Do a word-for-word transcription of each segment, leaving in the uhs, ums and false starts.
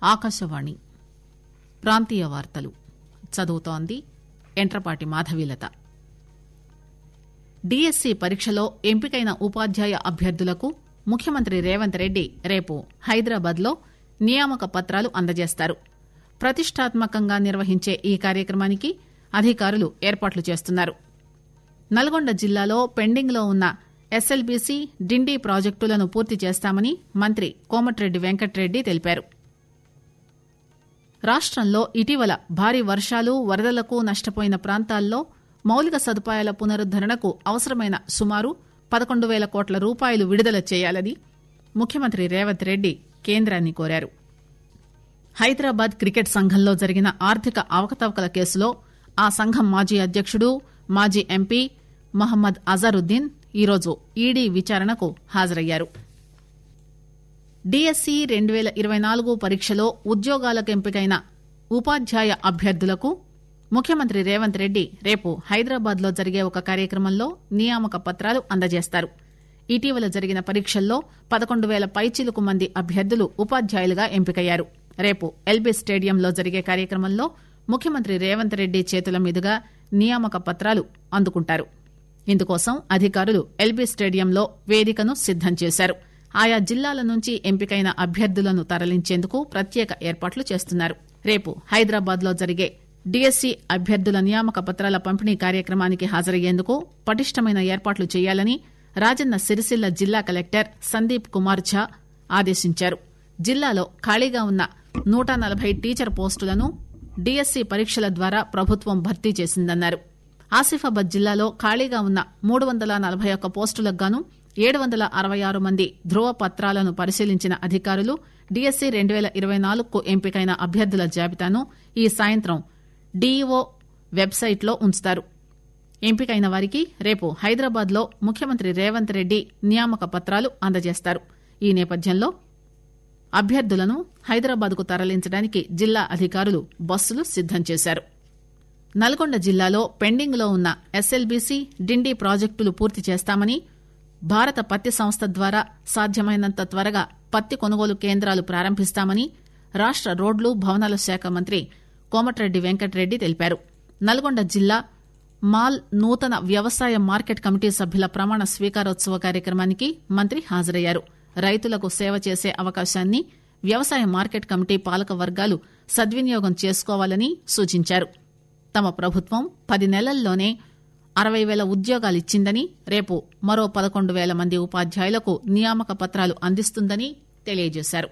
ఆకాశవాణి ప్రాంతీయ వార్తలు చదువుతోంది ఎంట్రపాటి మాధవీలత. డిఎస్సి పరీక్షలో ఎంపికైన ఉపాధ్యాయ అభ్యర్థులకు ముఖ్యమంత్రి రేవంత్ రెడ్డి రేపు హైదరాబాద్ లో నియామక పత్రాలు అందజేస్తారు. ప్రతిష్టాత్మకంగా నిర్వహించే ఈ కార్యక్రమానికి అధికారులు ఏర్పాట్లు చేస్తున్నారు. నల్గొండ జిల్లాలో పెండింగ్ లో ఉన్న ఎస్ఎల్బీసీ డిండి ప్రాజెక్టులను పూర్తి చేస్తామని మంత్రి కోమటిరెడ్డి వెంకటరెడ్డి తెలిపారు. రాష్టంలో ఇటీవల భారీ వర్షాలు వరదలకు నష్టపోయిన ప్రాంతాల్లో మౌలిక సదుపాయాల పునరుద్దరణకు అవసరమైన సుమారు పదకొండు పేల కోట్ల రూపాయలు విడుదల చేయాలని ముఖ్యమంత్రి రేవంత్ రెడ్డి కేంద్రాన్ని కోరారు. హైదరాబాద్ క్రికెట్ సంఘంలో జరిగిన ఆర్థిక అవకతవకల కేసులో ఆ సంఘం మాజీ అధ్యకుడు మాజీ ఎంపీ మహమ్మద్ అజారుద్దీన్ ఈరోజు ఈడీ విచారణకు హాజరయ్యారు. డిఎస్సి రెండు పేల ఇరవై నాలుగు పరీక్షలో ఉద్యోగాలకు ఎంపికైన ఉపాధ్యాయ అభ్యర్థులకు ముఖ్యమంత్రి రేవంత్ రెడ్డి రేపు హైదరాబాద్ లో జరిగే ఒక కార్యక్రమంలో నియామక పత్రాలు అందజేస్తారు. ఇటీవల జరిగిన పరీక్షల్లో పదకొండు పేల పైచిలుకు మంది అభ్యర్థులు ఉపాధ్యాయులుగా ఎంపికయ్యారు. రేపు ఎల్బీ స్టేడియంలో జరిగే కార్యక్రమంలో ముఖ్యమంత్రి రేవంత్ రెడ్డి చేతుల మీదుగా నియామక పత్రాలు అందుకుంటారు. ఇందుకోసం అధికారులు ఎల్బీ స్టేడియంలో వేదికను సిద్దం చేశారు. ఆయా జిల్లాల నుంచి ఎంపికైన అభ్యర్థులను తరలించేందుకు ప్రత్యేక ఏర్పాట్లు చేస్తున్నారు. రేపు హైదరాబాద్ లో జరిగే డిఎస్సి అభ్యర్థుల నియామక పత్రాల పంపిణీ కార్యక్రమానికి హాజరయ్యేందుకు పటిష్టమైన ఏర్పాట్లు చేయాలని రాజన్న సిరిసిల్ల జిల్లా కలెక్టర్ సందీప్ కుమార్ ఝా ఆదేశించారు. జిల్లాలో ఖాళీగా ఉన్న నూట నలభై టీచర్ పోస్టులను డిఎస్సి పరీక్షల ద్వారా ప్రభుత్వం భర్తీ చేసిందన్నారు. ఆసిఫాబాద్ జిల్లాలో ఖాళీగా ఉన్న మూడు వందల నలభై ఒక్క పోస్టులకు గాను ఏడు వందల అరవై ఆరు మంది ధృవపత్రాలను పరిశీలించిన అధికారులు డిఎస్సి రెండు పేల ఇరవై నాలుగుకు ఎంపికైన అభ్యర్థుల జాబితాను ఈ సాయంత్రం డీఈఓ వెబ్సైట్ లో ఉంచుతారు. ఎంపికైన వారికి రేపు హైదరాబాద్ లో ముఖ్యమంత్రి రేవంత్ రెడ్డి నియామక పత్రాలు అందజేస్తారు. ఈ నేపథ్యంలో అభ్యర్థులను హైదరాబాద్ కు తరలించడానికి జిల్లా అధికారులు బస్సులు సిద్దం చేశారు. నల్గొండ జిల్లాలో పెండింగ్ లో ఉన్న ఎస్ఎల్బీసీ డిండి ప్రాజెక్టులు పూర్తి చేస్తామని, భారత పత్తి సంస్థ ద్వారా సాధ్యమైనంత త్వరగా పత్తి కొనుగోలు కేంద్రాలు ప్రారంభిస్తామని రాష్ట రోడ్లు భవనాల శాఖ మంత్రి కోమటిరెడ్డి వెంకటరెడ్డి తెలిపారు. నల్గొండ జిల్లా మాల్ నూతన వ్యవసాయ మార్కెట్ కమిటీ సభ్యుల ప్రమాణ స్వీకారోత్సవ కార్యక్రమానికి మంత్రి హాజరయ్యారు. రైతులకు సేవ చేసే అవకాశాన్ని వ్యవసాయ మార్కెట్ కమిటీ పాలక వర్గాలు సద్వినియోగం చేసుకోవాలని సూచించారు. తమ ప్రభుత్వం పది నెలల్లోనే అరవై పేల ఉద్యోగాలిచ్చిందని, రేపు మరో పదకొండు పేల మంది ఉపాధ్యాయులకు నియామక పత్రాలు అందిస్తుందని తెలియజేశారు.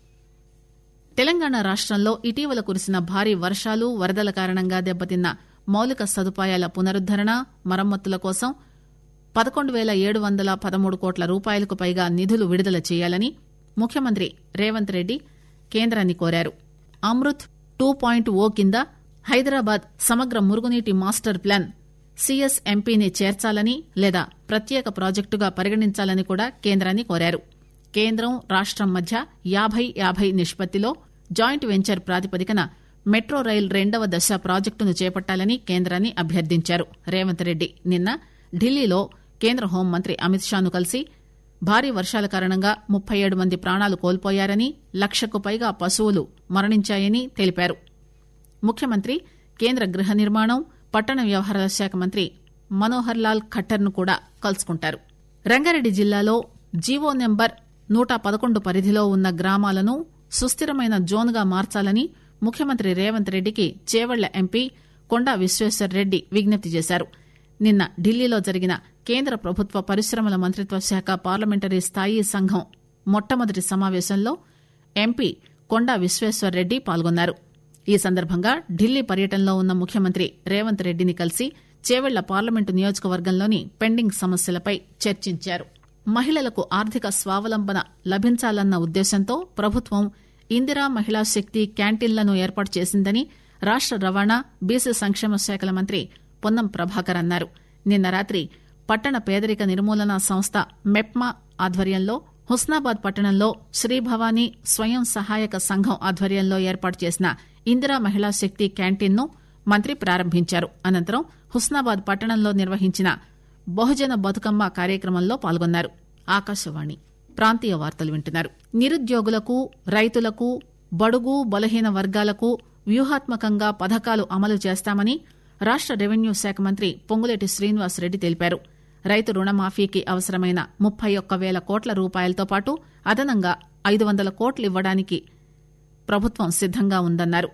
తెలంగాణ రాష్టంలో ఇటీవల కురిసిన భారీ వర్షాలు వరదల కారణంగా దెబ్బతిన్న మౌలిక సదుపాయాల పునరుద్దరణ మరమ్మతుల కోసం పదకొండు పేల ఏడు వందల పదమూడు కోట్ల రూపాయలకు పైగా నిధులు విడుదల చేయాలని ముఖ్యమంత్రి రేవంత్ రెడ్డి కేంద్రాన్ని కోరారు. అమృత్ టూ పాయింట్ ఓ కింద హైదరాబాద్ సమగ్ర మురుగునీటి మాస్టర్ ప్లాన్ సీఎస్ఎంపీని చేర్చాలని లేదా ప్రత్యేక ప్రాజెక్టుగా పరిగణించాలని కూడా కేంద్రాన్ని కోరారు. కేంద్రం రాష్టం మధ్య యాభై యాభై నిష్పత్తిలో జాయింట్ వెంచర్ ప్రాతిపదికన మెట్రో రైల్ రెండవ దశ ప్రాజెక్టును చేపట్టాలని కేంద్రాన్ని అభ్యర్థించారు. రేవంత్ రెడ్డి నిన్న ఢిల్లీలో కేంద్ర హోంమంత్రి అమిత్ షాను కలిసి భారీ వర్షాల కారణంగా ముప్పై ఏడు మంది ప్రాణాలు కోల్పోయారని, లక్షకు పైగా పశువులు మరణించాయని తెలిపారు. ముఖ్యమంత్రి కేంద్ర గృహ నిర్మాణం పట్టణ వ్యవహారాల శాఖ మంత్రి మనోహర్ లాల్ ఖట్టర్ ను కూడా కలుసుకుంటారు. రంగారెడ్డి జిల్లాలో జీవో నెంబర్ నూట పదకొండు పరిధిలో ఉన్న గ్రామాలను సుస్థిరమైన జోన్ గా మార్చాలని ముఖ్యమంత్రి రేవంత్ రెడ్డికి చేవెళ్ల ఎంపీ కొండా విశ్వేశ్వర్ రెడ్డి విజ్ఞప్తి చేశారు. నిన్న ఢిల్లీలో జరిగిన కేంద్ర ప్రభుత్వ పరిశ్రమల మంత్రిత్వ శాఖ పార్లమెంటరీ స్థాయీ సంఘం మొట్టమొదటి సమావేశంలో ఎంపీ కొండా విశ్వేశ్వర్ రెడ్డి పాల్గొన్నారు. ఈ సందర్భంగా ఢిల్లీ పర్యటనలో ఉన్న ముఖ్యమంత్రి రేవంత్ రెడ్డిని కలిసి చేవెళ్ల పార్లమెంటు నియోజకవర్గంలోని పెండింగ్ సమస్యలపై చర్చించారు. మహిళలకు ఆర్థిక స్వావలంబన లభించాలన్న ఉద్దేశంతో ప్రభుత్వం ఇందిరా మహిళా శక్తి క్యాంటీన్లను ఏర్పాటు చేసిందని రాష్ట రవాణా బీసీ సంక్షేమ శాఖల మంత్రి పొన్నం ప్రభాకర్ అన్నారు. నిన్న రాత్రి పట్టణ పేదరిక నిర్మూలన సంస్థ మెప్మా ఆధ్వర్యంలో హుస్నాబాద్ పట్టణంలో శ్రీభవానీ స్వయం సహాయక సంఘం ఆధ్వర్యంలో ఏర్పాటు చేసిన ఇందిరా మహిళా శక్తి క్యాంటీన్ ను మంత్రి ప్రారంభించారు. అనంతరం హుస్నాబాద్ పట్టణంలో నిర్వహించిన బహుజన బతుకమ్మ కార్యక్రమంలో పాల్గొన్నారు. ఆకాశవాణి ప్రాంతీయ వార్తలు వింటున్నారు. నిరుద్యోగులకు రైతులకు బడుగు బలహీన వర్గాలకు వ్యూహాత్మకంగా పథకాలు అమలు చేస్తామని రాష్ట రెవెన్యూ శాఖ మంత్రి పొంగులేటి శ్రీనివాసరెడ్డి తెలిపారు. రైతు రుణమాఫీకి అవసరమైన ముప్పై ఒక్క వేల కోట్ల రూపాయలతో పాటు అదనంగా ఐదు వందల కోట్లు ఇవ్వడానికి ప్రభుత్వం సిద్దంగా ఉందన్నారు.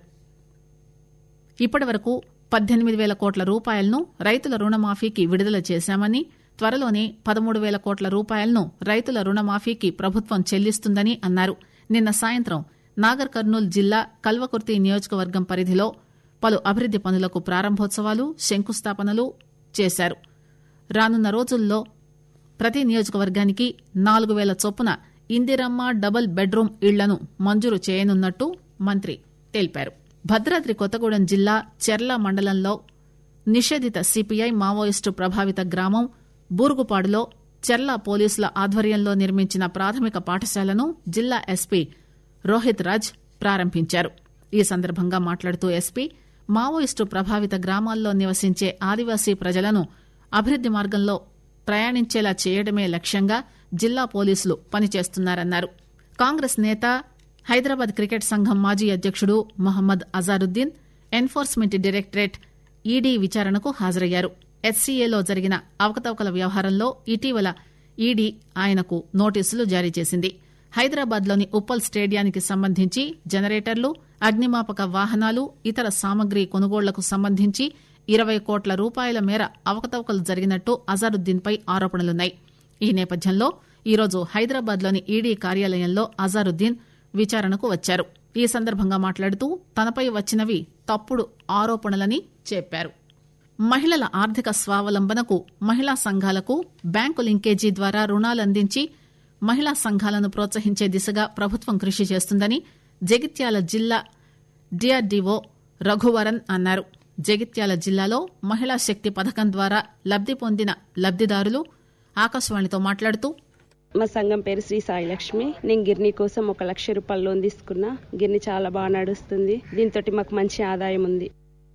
ఇప్పటి వరకు పద్దెనిమిది వేల కోట్ల రూపాయలను రైతుల రుణమాఫీకి విడుదల చేశామని, త్వరలోనే పదమూడు వేల కోట్ల రూపాయలను రైతుల రుణమాఫీకి ప్రభుత్వం చెల్లిస్తుందని అన్నారు. నిన్న సాయంత్రం నాగర్ కర్నూలు జిల్లా కల్వకుర్తి నియోజకవర్గం పరిధిలో పలు అభివృద్ది పనులకు ప్రారంభోత్సవాలు, శంకుస్థాపనలు చేశారు. రానున్న రోజుల్లో ప్రతి నియోజకవర్గానికి నాలుగు వేల చొప్పున ఇందిరమ్మ డబుల్ బెడ్రూమ్ ఇళ్లను మంజూరు చేయనున్నట్టు మంత్రి తెలిపారు. భద్రాద్రి కొత్తగూడెం జిల్లా చెర్ల మండలంలో నిషేధిత సిపిఐ మావోయిస్టు ప్రభావిత గ్రామం బూరుగుపాడులో చెర్ల పోలీసుల ఆధ్వర్యంలో నిర్మించిన ప్రాథమిక పాఠశాలను జిల్లా ఎస్పీ రోహిత్ రాజ్ ప్రారంభించారు. ఈ సందర్భంగా మాట్లాడుతూ ఎస్పీ మావోయిస్టు ప్రభావిత గ్రామాల్లో నివసించే ఆదివాసీ ప్రజలను అభివృద్ది మార్గంలో ప్రయాణించేలా చేయడమే లక్ష్యంగా జిల్లా పోలీసులు పనిచేస్తున్నారన్నారు. కాంగ్రెస్ నేత, హైదరాబాద్ క్రికెట్ సంఘం మాజీ అధ్యకుడు Mohammad Azharuddin enforcement directorate ED విచారణకు హాజరయ్యారు. హెచ్సీఏలో జరిగిన అవకతవకల వ్యవహారంలో ఇటీవల ఈడీ ఆయనకు నోటీసులు జారీ చేసింది. హైదరాబాద్ లోని ఉప్పల్ స్టేడియానికి సంబంధించి జనరేటర్లు, అగ్నిమాపక వాహనాలు, ఇతర సామగ్రి కొనుగోళ్లకు సంబంధించి ఇరవై కోట్ల రూపాయల మేర అవకతవకలు జరిగినట్టు అజారుద్దీన్ పై ఆరోపణలున్నాయి. ఈ నేపథ్యంలో ఈరోజు హైదరాబాద్ లోని ఈడీ కార్యాలయంలో అజారుద్దీన్ విచారణకు వచ్చారు. ఈ సందర్భంగా మాట్లాడుతూ తనపై వచ్చినవి తప్పుడు ఆరోపణలని చెప్పారు. మహిళల ఆర్థిక స్వావలంబనకు మహిళా సంఘాలకు బ్యాంకు లింకేజీ ద్వారా రుణాలందించి మహిళా సంఘాలను ప్రోత్సహించే దిశగా ప్రభుత్వం కృషి చేస్తుందని జగిత్యాల జిల్లా డీఆర్డీఓ రఘువరన్ అన్నారు. జగిత్యాల జిల్లాలో మహిళా శక్తి పథకం ద్వారా లబ్ది పొందిన లబ్దిదారులు ఆకాశవాణితో మాట్లాడుతూ, మా సంఘం పేరు శ్రీ సాయి లక్ష్మి. నేను గిర్ని కోసం ఒక లక్ష రూపాయలు లోన్ తీసుకున్నా. గిర్ని చాలా బాగా నడుస్తుంది. దీంతో మాకు మంచి ఆదాయం ఉంది.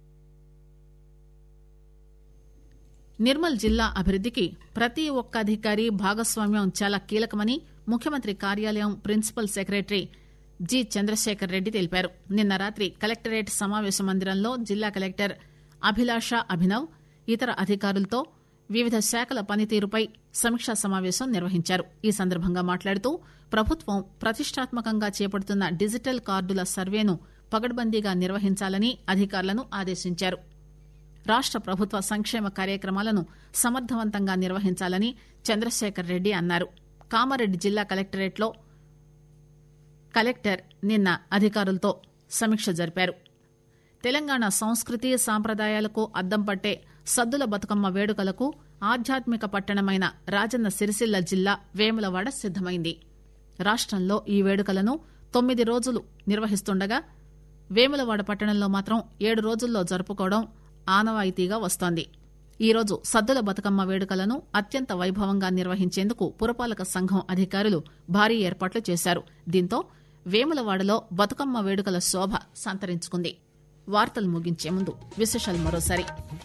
నిర్మల్ జిల్లా అభివృద్దికి ప్రతి ఒక్క అధికారి భాగస్వామ్యం చాలా కీలకమని ముఖ్యమంత్రి కార్యాలయం principal secretary G Chandrasekhar Reddy తెలిపారు. నిన్న రాత్రి కలెక్టరేట్ సమావేశ మందిరంలో జిల్లా కలెక్టర్ అభిలాష అభినవ్ ఇతర అధికారులతో వివిధ శాఖల పనితీరుపై సమీక్షా సమావేశం నిర్వహించారు. ఈ సందర్భంగా మాట్లాడుతూ ప్రభుత్వం ప్రతిష్టాత్మకంగా చేపడుతున్న డిజిటల్ కార్డుల సర్వేను పగడ్బందీగా నిర్వహించాలని అధికారులను ఆదేశించారు. రాష్ట ప్రభుత్వ సంక్షేమ కార్యక్రమాలను సమర్థవంతంగా నిర్వహించాలని చంద్రశేఖర్ రెడ్డి అన్నారు. కామారెడ్డి జిల్లా కలెక్టరేట్లో కలెక్టర్ నిన్న అధికారులతో సమీక్ష జరిపారు. తెలంగాణ సంస్కృతి సాంప్రదాయాలకు అద్దం పట్టే సద్దుల బతుకమ్మ వేడుకలకు ఆధ్యాత్మిక పట్టణమైన రాజన్న సిరిసిల్ల జిల్లా వేములవాడ సిద్దమైంది. రాష్టంలో ఈ వేడుకలను తొమ్మిది రోజులు నిర్వహిస్తుండగా వేములవాడ పట్టణంలో మాత్రం ఏడు రోజుల్లో జరుపుకోవడం ఆనవాయితీగా వస్తోంది. ఈరోజు సద్దుల బతుకమ్మ వేడుకలను అత్యంత వైభవంగా నిర్వహించేందుకు పురపాలక సంఘం అధికారులు భారీ ఏర్పాట్లు చేశారు. దీంతో వేములవాడలో బతుకమ్మ వేడుకల శోభ సంతరించుకుంది. వార్తలు ముగించే ముందు విశేషాలు మరోసారి.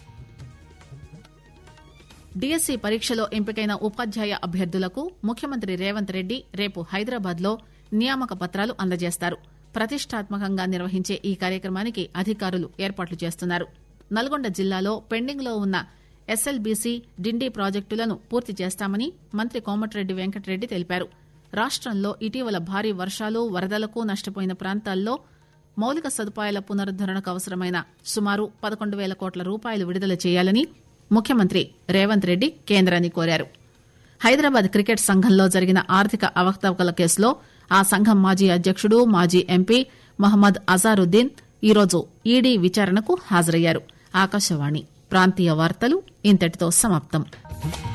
డిఎస్సీ పరీక్షలో ఎంపికైన ఉపాధ్యాయ అభ్యర్థులకు ముఖ్యమంత్రి రేవంత్ రెడ్డి రేపు హైదరాబాద్ లో నియామక పత్రాలు అందజేస్తారు. ప్రతిష్టాత్మకంగా నిర్వహించే ఈ కార్యక్రమానికి అధికారులు ఏర్పాట్లు చేస్తున్నారు. నల్గొండ జిల్లాలో పెండింగ్ లో ఉన్న ఎస్ఎల్బీసీ డిండి ప్రాజెక్టులను పూర్తి చేస్తామని మంత్రి కోమటిరెడ్డి వెంకటరెడ్డి తెలిపారు. రాష్టంలో ఇటీవల భారీ వర్షాలు, వరదలకు నష్టపోయిన ప్రాంతాల్లో మౌలిక సదుపాయాల పునరుద్దరణకు అవసరమైన సుమారు పదకొండు వేల కోట్ల రూపాయలు విడుదల చేయాలని ముఖ్యమంత్రి రేవంత్ రెడ్డి కేంద్రాన్ని కోరారు. హైదరాబాద్ క్రికెట్ సంఘంలో జరిగిన ఆర్థిక అవకతవకల కేసులో ఆ సంఘం మాజీ అధ్యకుడు, మాజీ ఎంపీ మహమ్మద్ అజారుద్దీన్ ఈరోజు ఈడీ విచారణకు హాజరయ్యారు. ఆకాశవాణి ప్రాంతీయ వార్తలు ఇంతటితో సమాప్తం.